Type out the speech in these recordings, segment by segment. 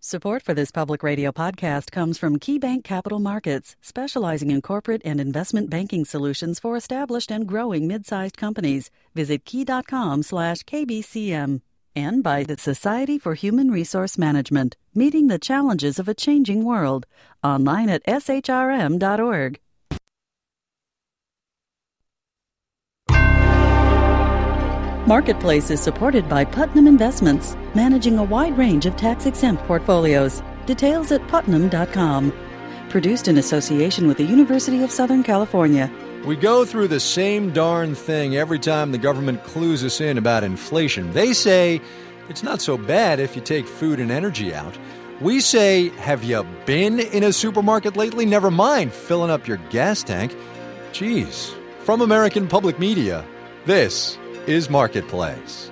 Support for this public radio podcast comes from KeyBank Capital Markets, specializing in corporate and investment banking solutions for established and growing mid-sized companies. Visit key.com/KBCM. And by the Society for Human Resource Management, meeting the challenges of a changing world. Online at shrm.org. Marketplace is supported by Putnam Investments, managing a wide range of tax-exempt portfolios. Details at putnam.com. Produced in association with the University of Southern California. We go through the same darn thing every time the government clues us in about inflation. They say it's not so bad if you take food and energy out. We say, have you been in a supermarket lately? Never mind filling up your gas tank. Geez. From American Public Media, this is Marketplace.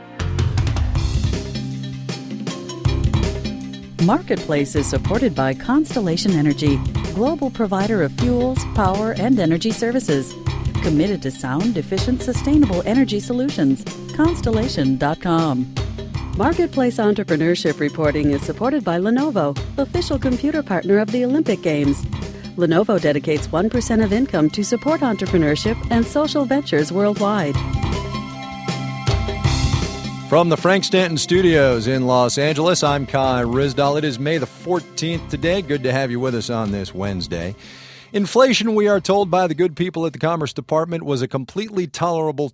Marketplace is supported by Constellation Energy, global provider of fuels, power, and energy services. Committed to sound, efficient, sustainable energy solutions. Constellation.com. Marketplace Entrepreneurship Reporting is supported by Lenovo, official computer partner of the Olympic Games. Lenovo dedicates 1% of income to support entrepreneurship and social ventures worldwide. From the Frank Stanton Studios in Los Angeles, I'm Kai Ryssdal. It is May the 14th today. Good to have you with us on this Wednesday. Inflation, we are told by the good people at the Commerce Department, was a completely tolerable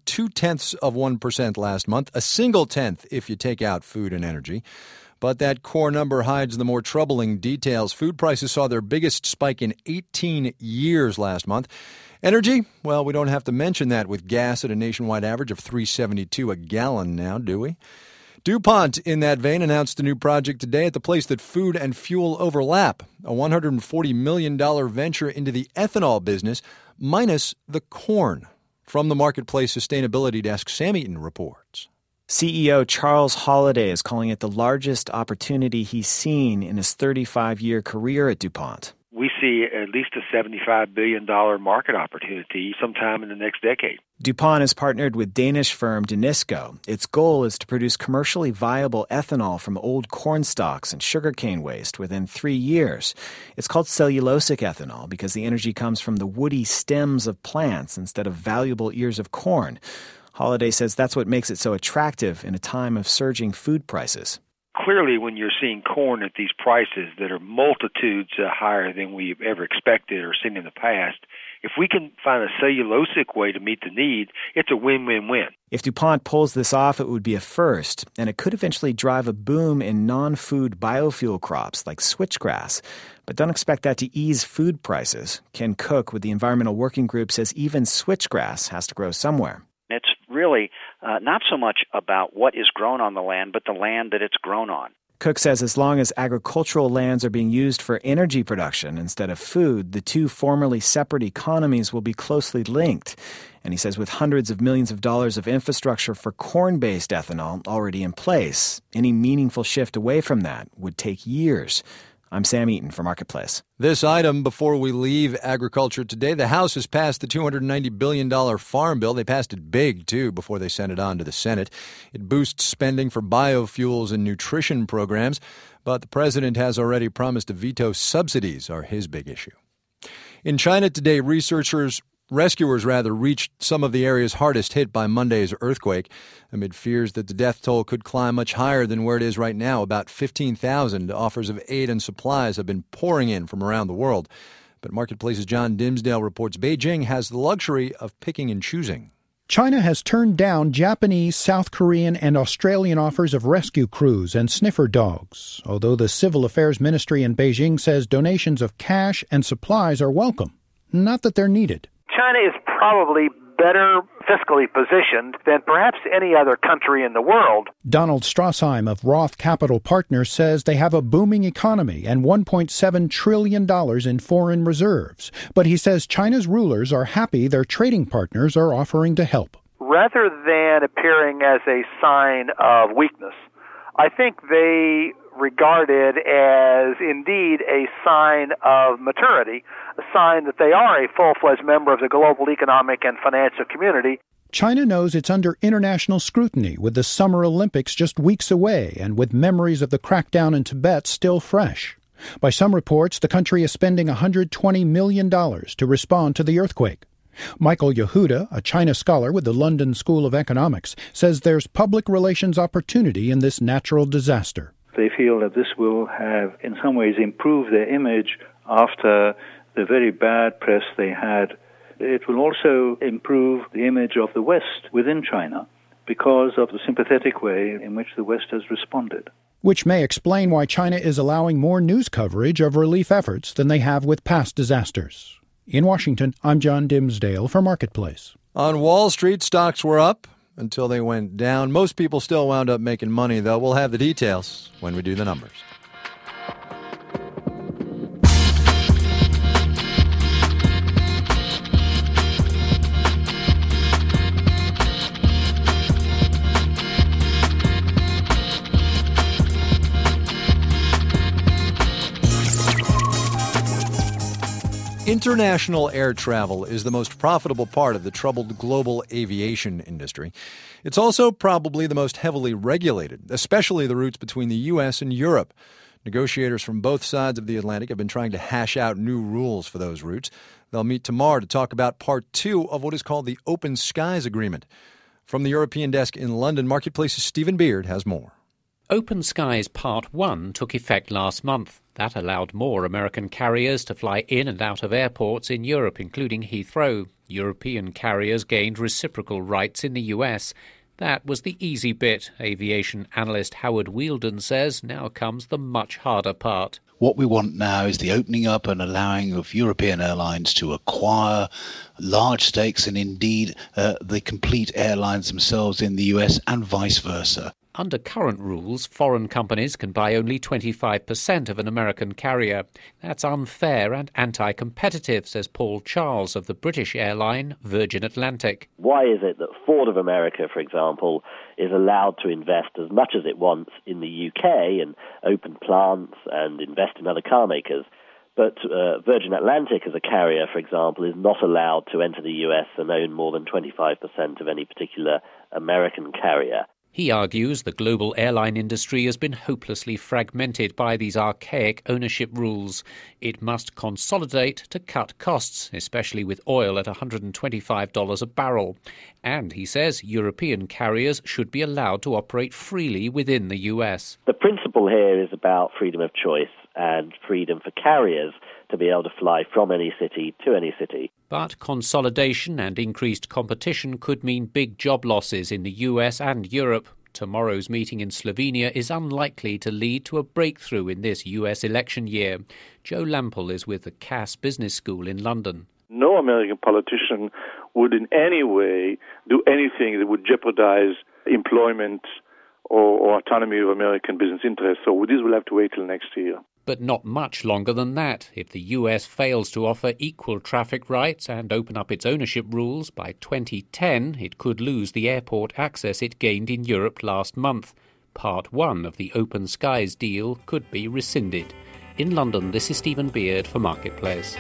0.2% last month, a single tenth if you take out food and energy. But that core number hides the more troubling details. Food prices saw their biggest spike in 18 years last month. Energy? Well, we don't have to mention that with gas at a nationwide average of $3.72 a gallon now, do we? DuPont, in that vein, announced a new project today at the place that food and fuel overlap, a $140 million venture into the ethanol business, minus the corn. From the Marketplace Sustainability Desk, Sam Eaton reports. CEO Charles Holliday is calling it the largest opportunity he's seen in his 35-year career at DuPont. We see at least a $75 billion market opportunity sometime in the next decade. DuPont has partnered with Danish firm Danisco. Its goal is to produce commercially viable ethanol from old corn stalks and sugarcane waste within 3 years. It's called cellulosic ethanol because the energy comes from the woody stems of plants instead of valuable ears of corn. Holliday says that's what makes it so attractive in a time of surging food prices. Clearly, when you're seeing corn at these prices that are multitudes higher than we've ever expected or seen in the past, if we can find a cellulosic way to meet the need, it's a win-win-win. If DuPont pulls this off, it would be a first, and it could eventually drive a boom in non-food biofuel crops like switchgrass. But don't expect that to ease food prices. Ken Cook with the Environmental Working Group says even switchgrass has to grow somewhere. It's really not so much about what is grown on the land, but the land that it's grown on. Cook says as long as agricultural lands are being used for energy production instead of food, the two formerly separate economies will be closely linked. And he says with hundreds of millions of dollars of infrastructure for corn-based ethanol already in place, any meaningful shift away from that would take years. I'm Sam Eaton for Marketplace. This item, before we leave agriculture today, the House has passed the $290 billion farm bill. They passed it big, too, before they sent it on to the Senate. It boosts spending for biofuels and nutrition programs, but the president has already promised to veto subsidies are his big issue. In China today, rescuers reached some of the areas hardest hit by Monday's earthquake, amid fears that the death toll could climb much higher than where it is right now. About 15,000 offers of aid and supplies have been pouring in from around the world. But Marketplace's John Dimsdale reports Beijing has the luxury of picking and choosing. China has turned down Japanese, South Korean, and Australian offers of rescue crews and sniffer dogs, although the Civil Affairs Ministry in Beijing says donations of cash and supplies are welcome, not that they're needed. China is probably better fiscally positioned than perhaps any other country in the world. Donald Strassheim of Roth Capital Partners says they have a booming economy and $1.7 trillion in foreign reserves. But he says China's rulers are happy their trading partners are offering to help. Rather than appearing as a sign of weakness, I think they regard it as indeed a sign of maturity, a sign that they are a full-fledged member of the global economic and financial community. China knows it's under international scrutiny with the Summer Olympics just weeks away and with memories of the crackdown in Tibet still fresh. By some reports, the country is spending $120 million to respond to the earthquake. Michael Yehuda, a China scholar with the London School of Economics, says there's public relations opportunity in this natural disaster. They feel that this will have, in some ways, improved their image after the very bad press they had. It will also improve the image of the West within China because of the sympathetic way in which the West has responded. Which may explain why China is allowing more news coverage of relief efforts than they have with past disasters. In Washington, I'm John Dimsdale for Marketplace. On Wall Street, stocks were up until they went down. Most people still wound up making money, though. We'll have the details when we do the numbers. International air travel is the most profitable part of the troubled global aviation industry. It's also probably the most heavily regulated, especially the routes between the U.S. and Europe. Negotiators from both sides of the Atlantic have been trying to hash out new rules for those routes. They'll meet tomorrow to talk about Part 2 of what is called the Open Skies Agreement. From the European desk in London, Marketplace's Stephen Beard has more. Open Skies Part 1 took effect last month. That allowed more American carriers to fly in and out of airports in Europe, including Heathrow. European carriers gained reciprocal rights in the US. That was the easy bit, aviation analyst Howard Wheeldon says. Now comes the much harder part. What we want now is the opening up and allowing of European airlines to acquire large stakes and indeed the complete airlines themselves in the US and vice versa. Under current rules, foreign companies can buy only 25% of an American carrier. That's unfair and anti-competitive, says Paul Charles of the British airline Virgin Atlantic. Why is it that Ford of America, for example, is allowed to invest as much as it wants in the UK and open plants and invest in other car makers, but Virgin Atlantic as a carrier, for example, is not allowed to enter the US and own more than 25% of any particular American carrier? He argues the global airline industry has been hopelessly fragmented by these archaic ownership rules. It must consolidate to cut costs, especially with oil at $125 a barrel. And, he says, European carriers should be allowed to operate freely within the US. The principle here is about freedom of choice and freedom for carriers to be able to fly from any city to any city. But consolidation and increased competition could mean big job losses in the US and Europe. Tomorrow's meeting in Slovenia is unlikely to lead to a breakthrough in this US election year. Joe Lampel is with the Cass Business School in London. No American politician would in any way do anything that would jeopardize employment or autonomy of American business interests. So this will have to wait till next year. But not much longer than that. If the US fails to offer equal traffic rights and open up its ownership rules by 2010, it could lose the airport access it gained in Europe last month. Part 1 of the Open Skies deal could be rescinded. In London, this is Stephen Beard for Marketplace.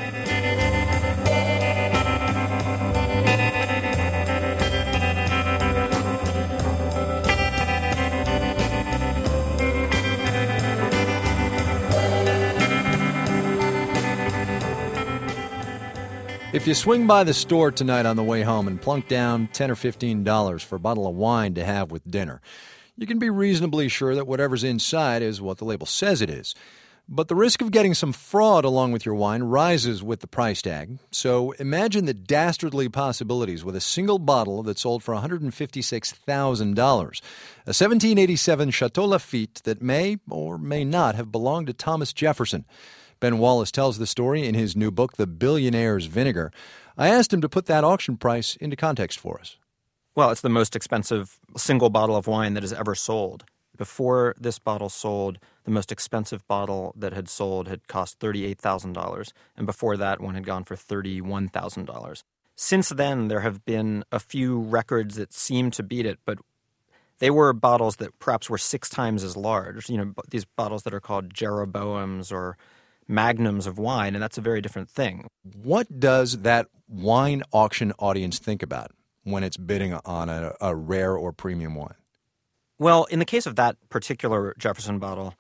If you swing by the store tonight on the way home and plunk down $10 or $15 for a bottle of wine to have with dinner, you can be reasonably sure that whatever's inside is what the label says it is. But the risk of getting some fraud along with your wine rises with the price tag. So imagine the dastardly possibilities with a single bottle that sold for $156,000. A 1787 Chateau Lafite that may or may not have belonged to Thomas Jefferson. Ben Wallace tells the story in his new book, The Billionaire's Vinegar. I asked him to put that auction price into context for us. Well, it's the most expensive single bottle of wine that has ever sold. Before this bottle sold, the most expensive bottle that had sold had cost $38,000, and before that one had gone for $31,000. Since then, there have been a few records that seem to beat it, but they were bottles that perhaps were 6 times as large. You know, these bottles that are called Jeroboams or magnums of wine, and that's a very different thing. What does that wine auction audience think about? when it's bidding on a rare or premium wine? Well, in the case of that particular Jefferson bottle,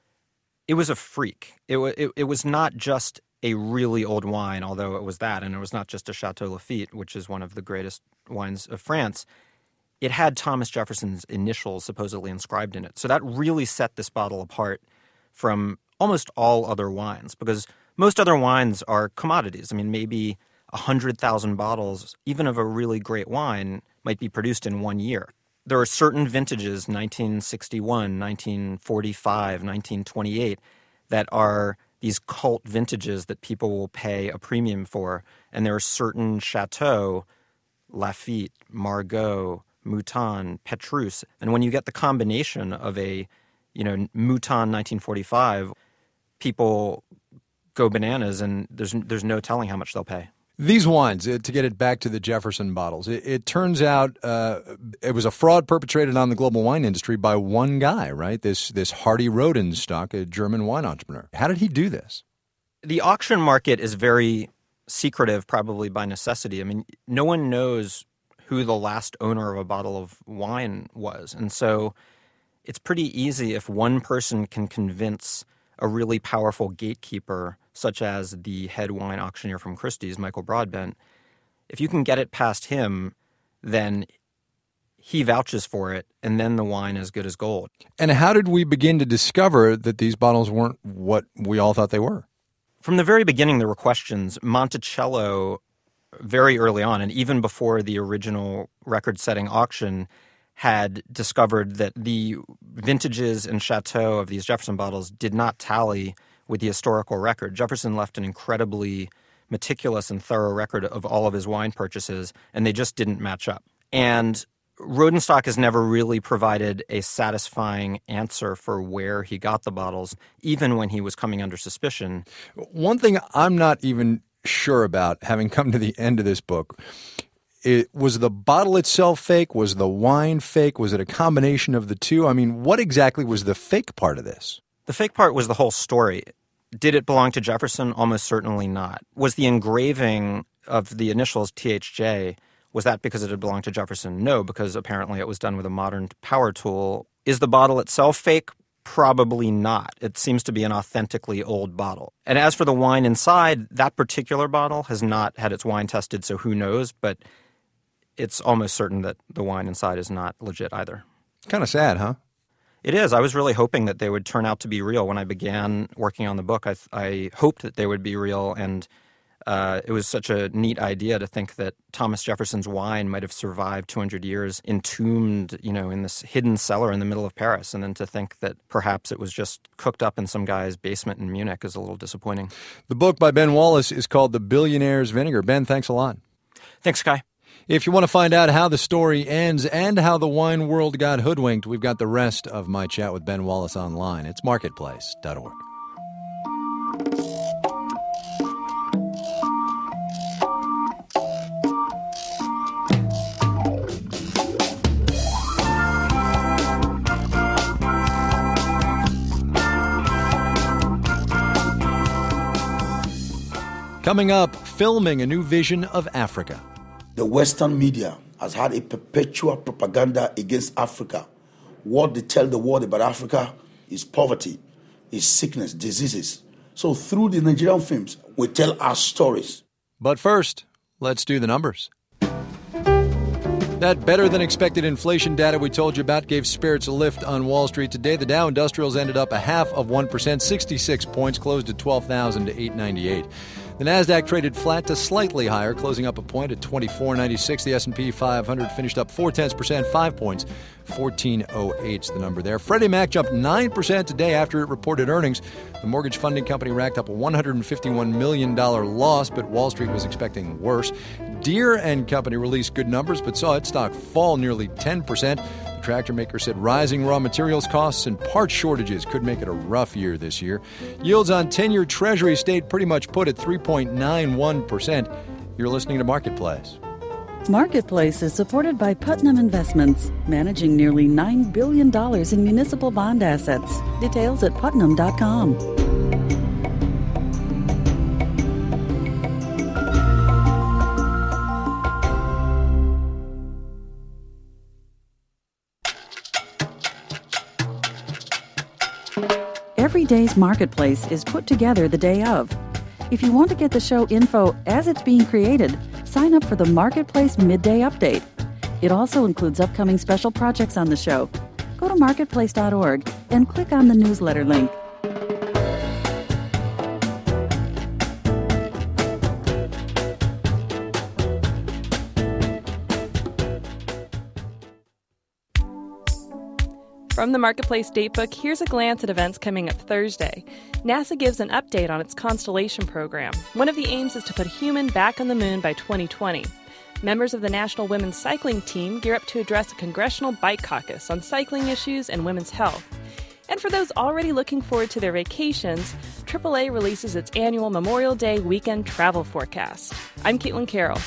it was a freak. It was not just a really old wine, although it was that, and it was not just a Chateau Lafite, which is one of the greatest wines of France. It had Thomas Jefferson's initials supposedly inscribed in it. So that really set this bottle apart from almost all other wines, because most other wines are commodities. I mean, maybe 100,000 bottles, even of a really great wine, might be produced in 1 year. There are certain vintages, 1961, 1945, 1928, that are these cult vintages that people will pay a premium for. And there are certain Chateau, Lafite, Margaux, Mouton, Petrus. And when you get the combination of a, Mouton 1945, people go bananas, and there's no telling how much they'll pay. These wines, to get it back to the Jefferson bottles, it turns out it was a fraud perpetrated on the global wine industry by one guy, right? This Hardy Rodenstock, a German wine entrepreneur. How did he do this? The auction market is very secretive, probably by necessity. I mean, no one knows who the last owner of a bottle of wine was. And so it's pretty easy if one person can convince a really powerful gatekeeper, such as the head wine auctioneer from Christie's, Michael Broadbent. If you can get it past him, then he vouches for it, and then the wine is good as gold. And how did we begin to discover that these bottles weren't what we all thought they were? From the very beginning, there were questions. Monticello, very early on, and even before the original record-setting auction, had discovered that the vintages and Chateau of these Jefferson bottles did not tally with the historical record. Jefferson left an incredibly meticulous and thorough record of all of his wine purchases, and they just didn't match up. And Rodenstock has never really provided a satisfying answer for where he got the bottles, even when he was coming under suspicion. One thing I'm not even sure about, having come to the end of this book, was the bottle itself fake? Was the wine fake? Was it a combination of the two? I mean, what exactly was the fake part of this? The fake part was the whole story. Did it belong to Jefferson? Almost certainly not. Was the engraving of the initials THJ, was that because it had belonged to Jefferson? No, because apparently it was done with a modern power tool. Is the bottle itself fake? Probably not. It seems to be an authentically old bottle. And as for the wine inside, that particular bottle has not had its wine tested, so who knows, but it's almost certain that the wine inside is not legit either. Kind of sad, huh? It is. I was really hoping that they would turn out to be real. When I began working on the book, I hoped that they would be real, and it was such a neat idea to think that Thomas Jefferson's wine might have survived 200 years entombed, in this hidden cellar in the middle of Paris, and then to think that perhaps it was just cooked up in some guy's basement in Munich is a little disappointing. The book by Ben Wallace is called The Billionaire's Vinegar. Ben, thanks a lot. Thanks, Kai. If you want to find out how the story ends and how the wine world got hoodwinked, we've got the rest of my chat with Ben Wallace online. It's marketplace.org. Coming up, filming a new vision of Africa. The Western media has had a perpetual propaganda against Africa. What they tell the world about Africa is poverty, is sickness, diseases. So through the Nigerian films, we tell our stories. But first, let's do the numbers. That better-than-expected inflation data we told you about gave spirits a lift on Wall Street today. The Dow Industrials ended up 0.5%, 66 points, closed at 12,898. The Nasdaq traded flat to slightly higher, closing up a point at 2496. The S&P 500 finished up 0.4%, 5 points, 1408's the number there. Freddie Mac jumped 9% today after it reported earnings. The mortgage funding company racked up a $151 million loss, but Wall Street was expecting worse. Deere & Company released good numbers, but saw its stock fall nearly 10%. The tractor maker said rising raw materials costs and part shortages could make it a rough year this year. Yields on 10-year Treasury stayed pretty much put at 3.91%. You're listening to Marketplace. Marketplace is supported by Putnam Investments, managing nearly $9 billion in municipal bond assets. Details at putnam.com. every day's Marketplace is put together the day of. If you want to get the show info as it's being created, sign up for the Marketplace Midday Update. It also includes upcoming special projects on the show. Go to marketplace.org and click on the newsletter link. From the Marketplace Datebook, here's a glance at events coming up Thursday. NASA gives an update on its Constellation program. One of the aims is to put a human back on the moon by 2020. Members of the National Women's Cycling Team gear up to address a congressional bike caucus on cycling issues and women's health. And for those already looking forward to their vacations, AAA releases its annual Memorial Day weekend travel forecast. I'm Caitlin Carroll.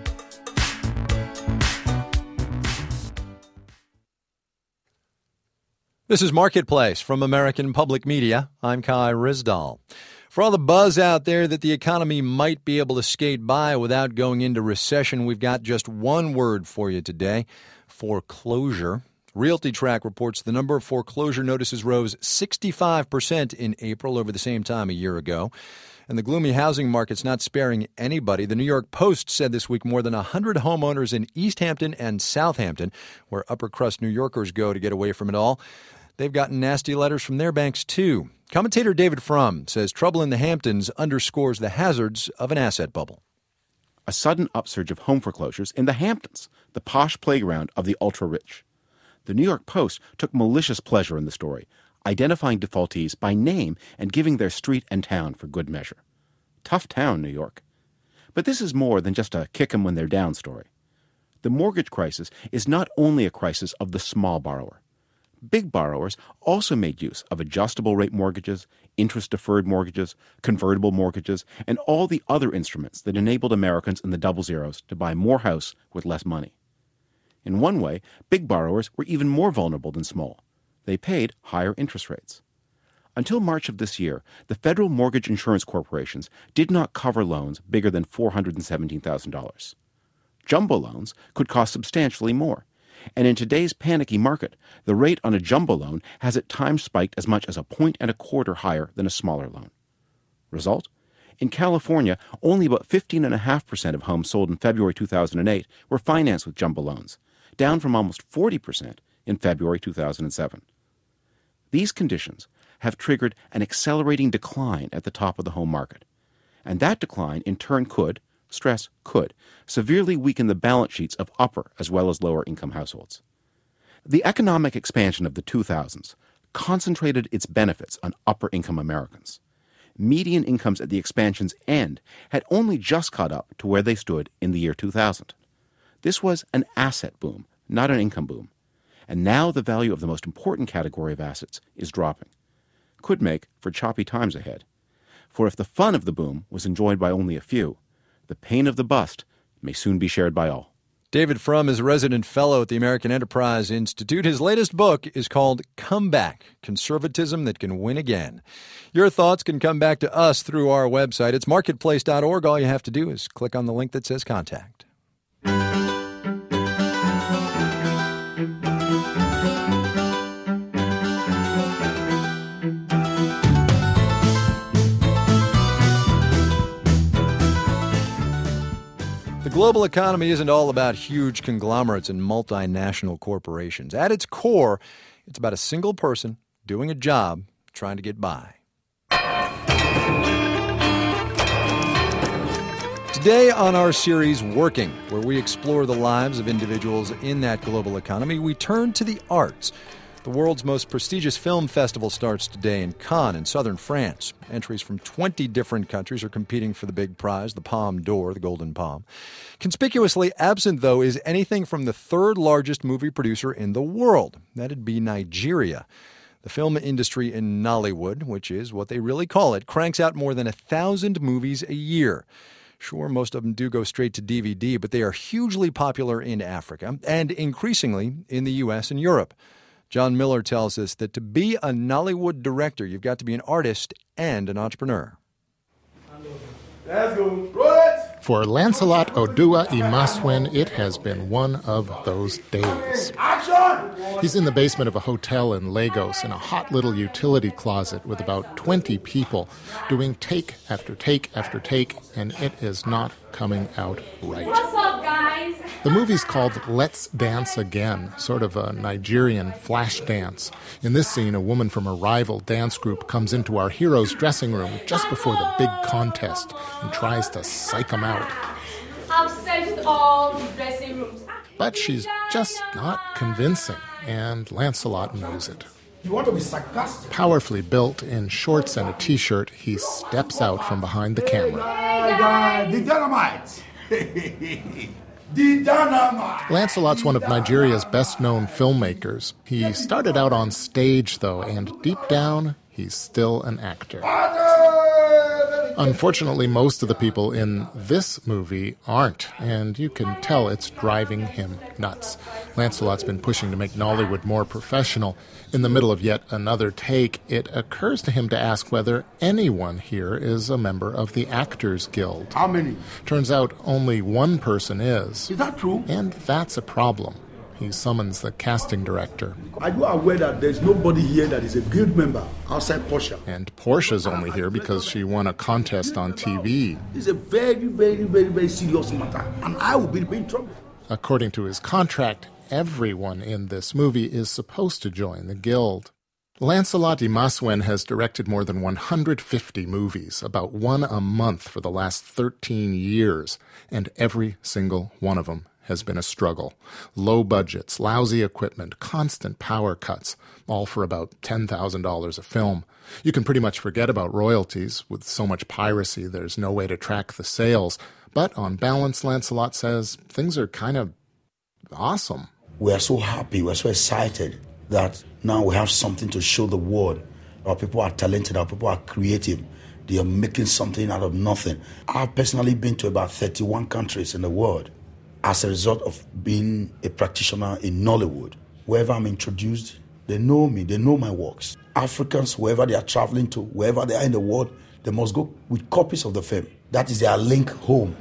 This is Marketplace from American Public Media. I'm Kai Ryssdal. For all the buzz out there that the economy might be able to skate by without going into recession, we've got just one word for you today: foreclosure. RealtyTrack reports the number of foreclosure notices rose 65% in April over the same time a year ago. And the gloomy housing market's not sparing anybody. The New York Post said this week more than 100 homeowners in East Hampton and Southampton, where upper-crust New Yorkers go to get away from it all, they've gotten nasty letters from their banks, too. Commentator David Frum says trouble in the Hamptons underscores the hazards of an asset bubble. A sudden upsurge of home foreclosures in the Hamptons, the posh playground of the ultra-rich. The New York Post took malicious pleasure in the story, identifying defaultees by name and giving their street and town for good measure. Tough town, New York. But this is more than just a kick 'em when they're down story. The mortgage crisis is not only a crisis of the small borrower. Big borrowers also made use of adjustable rate mortgages, interest-deferred mortgages, convertible mortgages, and all the other instruments that enabled Americans in the double zeros to buy more house with less money. In one way, big borrowers were even more vulnerable than small. They paid higher interest rates. Until March of this year, the federal mortgage insurance corporations did not cover loans bigger than $417,000. Jumbo loans could cost substantially more. And in today's panicky market, the rate on a jumbo loan has at times spiked as much as 1.25 higher than a smaller loan. Result? In California, only about 15.5% of homes sold in February 2008 were financed with jumbo loans, down from almost 40% in February 2007. These conditions have triggered an accelerating decline at the top of the home market. And that decline, in turn, could severely weaken the balance sheets of upper as well as lower income households. The economic expansion of the 2000s concentrated its benefits on upper income Americans. Median incomes at the expansion's end had only just caught up to where they stood in the year 2000. This was an asset boom, not an income boom. And now the value of the most important category of assets is dropping. Could make for choppy times ahead. For if the fun of the boom was enjoyed by only a few, the pain of the bust may soon be shared by all. David Frum is a resident fellow at the American Enterprise Institute. His latest book is called Comeback: Conservatism That Can Win Again. Your thoughts can come back to us through our website. It's marketplace.org. All you have to do is click on the link that says Contact. The global economy isn't all about huge conglomerates and multinational corporations. At its core, it's about a single person doing a job, trying to get by. Today on our series, Working, where we explore the lives of individuals in that global economy, we turn to the arts. The world's most prestigious film festival starts today in Cannes in southern France. Entries from 20 different countries are competing for the big prize, the Palme d'Or, the Golden Palm. Conspicuously absent, though, is anything from the third largest movie producer in the world. That'd be Nigeria. The film industry in Nollywood, which is what they really call it, cranks out more than 1,000 movies a year. Sure, most of them do go straight to DVD, but they are hugely popular in Africa and increasingly in the U.S. and Europe. John Miller tells us that to be a Nollywood director, you've got to be an artist and an entrepreneur. Let's go. Roll it! For Lancelot Odua Imaswen, it has been one of those days. He's in the basement of a hotel in Lagos in a hot little utility closet with about 20 people doing take after take after take, and it is not coming out right. What's up, guys? The movie's called Let's Dance Again, sort of a Nigerian flash dance. In this scene, a woman from a rival dance group comes into our hero's dressing room just before the big contest and tries to psych him out. I've searched all the dressing rooms. But she's just not convincing, and Lancelot knows it. You want to be sarcastic? Powerfully built in shorts and a t-shirt, he steps out from behind the camera. The dynamite! The dynamite! Lancelot's one of Nigeria's best-known filmmakers. He started out on stage, though, and deep down, he's still an actor. Unfortunately, most of the people in this movie aren't, and you can tell it's driving him nuts. Lancelot's been pushing to make Nollywood more professional. In the middle of yet another take, it occurs to him to ask whether anyone here is a member of the Actors Guild. How many? Turns out only one person is. Is that true? And that's a problem. He summons the casting director. Are you aware that there's nobody here that is a guild member outside Portia? And Portia's only here because she won a contest on TV. It's a very, very, very, very serious matter, and I will be in trouble. According to his contract, everyone in this movie is supposed to join the guild. Lancelot Imaswen has directed more than 150 movies, about one a month for the last 13 years, and every single one of them has been a struggle. Low budgets, lousy equipment, constant power cuts, all for about $10,000 a film. You can pretty much forget about royalties. With so much piracy, there's no way to track the sales. But on balance, Lancelot says, things are kind of awesome. We are so happy, we're so excited that now we have something to show the world. Our people are talented, our people are creative. They are making something out of nothing. I've personally been to about 31 countries in the world as a result of being a practitioner in Nollywood. Wherever I'm introduced, they know me, they know my works. Africans, wherever they are traveling to, wherever they are in the world, they must go with copies of the film. That is their link home.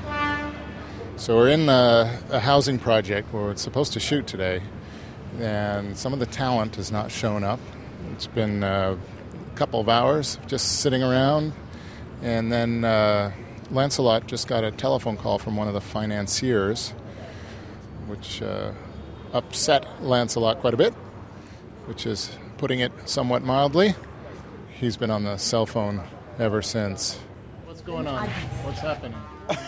So we're in a housing project where it's supposed to shoot today, and some of the talent has not shown up. It's been a couple of hours just sitting around, and then Lancelot just got a telephone call from one of the financiers, which upset Lancelot quite a bit, which is putting it somewhat mildly. He's been on the cell phone ever since. What's going on? What's happening?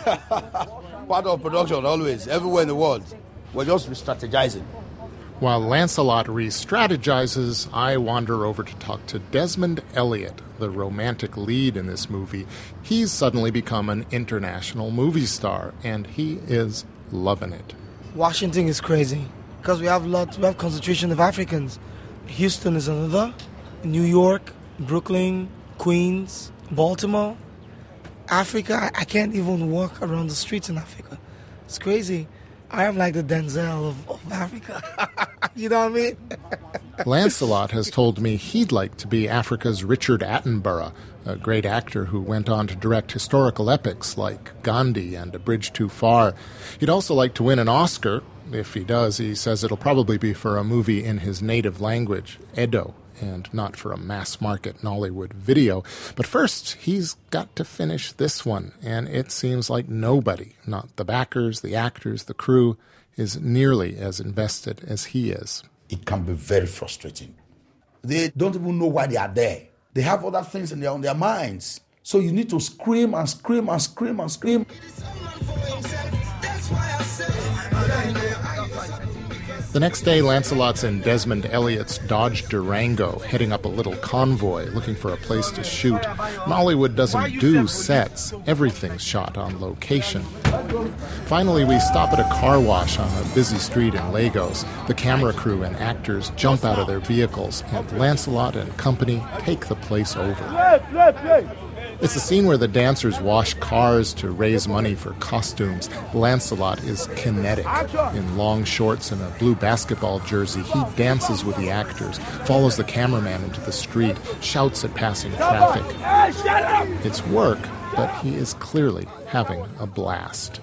Part of production, always, everywhere in the world. We're just re-strategizing. While Lancelot re-strategizes, I wander over to talk to Desmond Elliott, the romantic lead in this movie. He's suddenly become an international movie star, and he is loving it. Washington is crazy because we have concentration of Africans. Houston is another, New York, Brooklyn, Queens, Baltimore. Africa, I can't even walk around the streets in Africa. It's crazy. I am like the Denzel of Africa. You know what I mean? Lancelot has told me he'd like to be Africa's Richard Attenborough, a great actor who went on to direct historical epics like Gandhi and A Bridge Too Far. He'd also like to win an Oscar. If he does, he says it'll probably be for a movie in his native language, Edo, and not for a mass-market Nollywood video. But first, he's got to finish this one, and it seems like nobody, not the backers, the actors, the crew, is nearly as invested as he is. It can be very frustrating. They don't even know why they are there. They have other things on their minds. So you need to scream and scream and scream and scream. The next day, Lancelot's in Desmond Elliott's Dodge Durango, heading up a little convoy, looking for a place to shoot. Nollywood doesn't do sets. Everything's shot on location. Finally, we stop at a car wash on a busy street in Lagos. The camera crew and actors jump out of their vehicles, and Lancelot and company take the place over. It's a scene where the dancers wash cars to raise money for costumes. Lancelot is kinetic. In long shorts and a blue basketball jersey, he dances with the actors, follows the cameraman into the street, shouts at passing traffic. It's work, but he is clearly having a blast.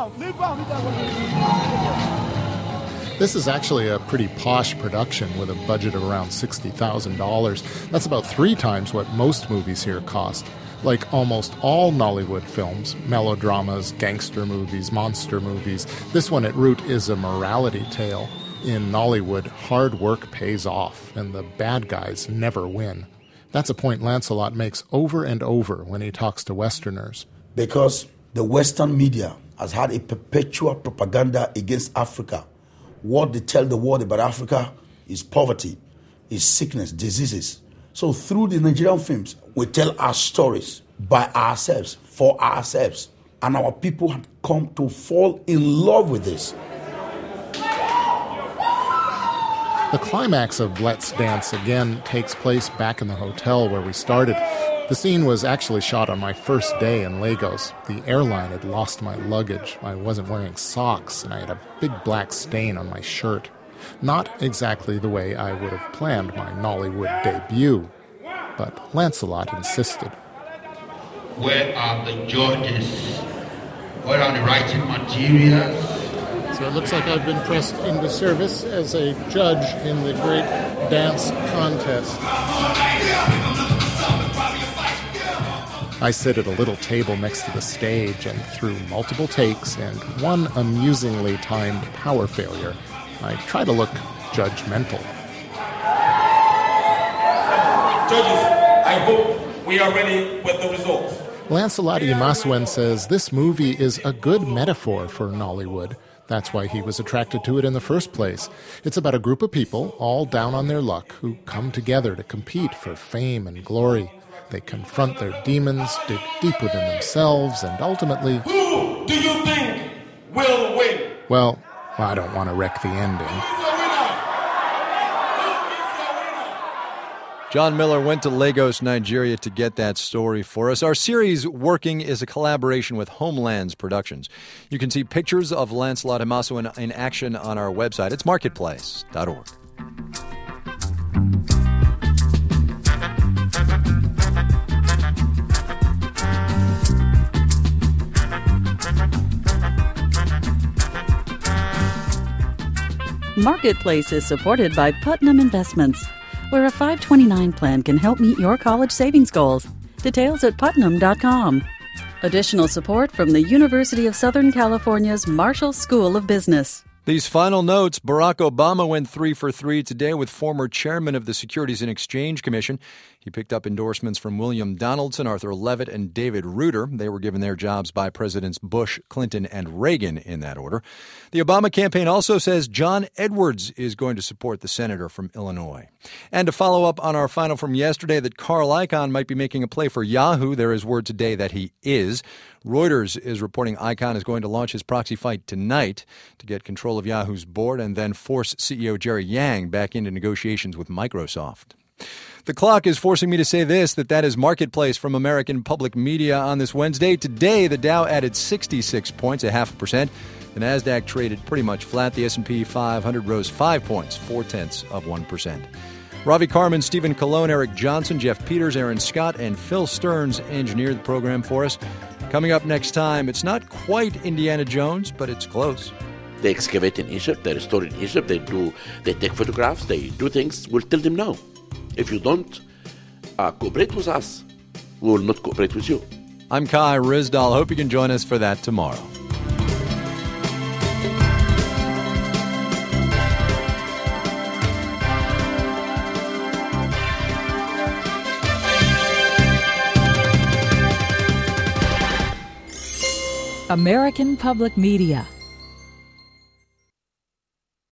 This is actually a pretty posh production with a budget of around $60,000. That's about 3 times what most movies here cost. Like almost all Nollywood films, melodramas, gangster movies, monster movies, this one at root is a morality tale. In Nollywood, hard work pays off, and the bad guys never win. That's a point Lancelot makes over and over when he talks to Westerners. Because the Western media has had a perpetual propaganda against Africa. What they tell the world about Africa is poverty, is sickness, diseases. So through the Nigerian films, we tell our stories by ourselves, for ourselves. And our people have come to fall in love with this. The climax of Let's Dance Again takes place back in the hotel where we started. The scene was actually shot on my first day in Lagos. The airline had lost my luggage. I wasn't wearing socks, and I had a big black stain on my shirt. Not exactly the way I would have planned my Nollywood debut. But Lancelot insisted. Where are the judges? Where are the writing materials? So it looks like I've been pressed into service as a judge in the great dance contest. I sit at a little table next to the stage, and through multiple takes and one amusingly timed power failure, I try to look judgmental. Judges, I hope we are ready with the results. Lancelot Imasuen says this movie is a good metaphor for Nollywood. That's why he was attracted to it in the first place. It's about a group of people, all down on their luck, who come together to compete for fame and glory. They confront their demons, dig deep within themselves, and ultimately... Who do you think will win? Well, I don't want to wreck the ending. John Miller went to Lagos, Nigeria to get that story for us. Our series, Working, is a collaboration with Homelands Productions. You can see pictures of Lancelot Imasuen in action on our website. It's marketplace.org. Marketplace is supported by Putnam Investments, where a 529 plan can help meet your college savings goals. Details at putnam.com. Additional support from the University of Southern California's Marshall School of Business. These final notes: Barack Obama went 3 for 3 today with former chairman of the Securities and Exchange Commission. He picked up endorsements from William Donaldson, Arthur Levitt, and David Reuter. They were given their jobs by Presidents Bush, Clinton, and Reagan in that order. The Obama campaign also says John Edwards is going to support the senator from Illinois. And to follow up on our final from yesterday that Carl Icahn might be making a play for Yahoo, there is word today that he is. Reuters is reporting Icahn is going to launch his proxy fight tonight to get control of Yahoo's board and then force CEO Jerry Yang back into negotiations with Microsoft. The clock is forcing me to say this, that is Marketplace from American Public Media on this Wednesday. Today, the Dow added 66 points, 0.5%. The NASDAQ traded pretty much flat. The S&P 500 rose 5 points, 0.4%. Ravi Carmen, Stephen Colon, Eric Johnson, Jeff Peters, Aaron Scott, and Phil Stearns engineered the program for us. Coming up next time, it's not quite Indiana Jones, but it's close. They excavate in Egypt, they restore in Egypt, they take photographs, they do things. We'll tell them no. If you don't cooperate with us, we will not cooperate with you. I'm Kai Ryssdal. Hope you can join us for that tomorrow. American Public Media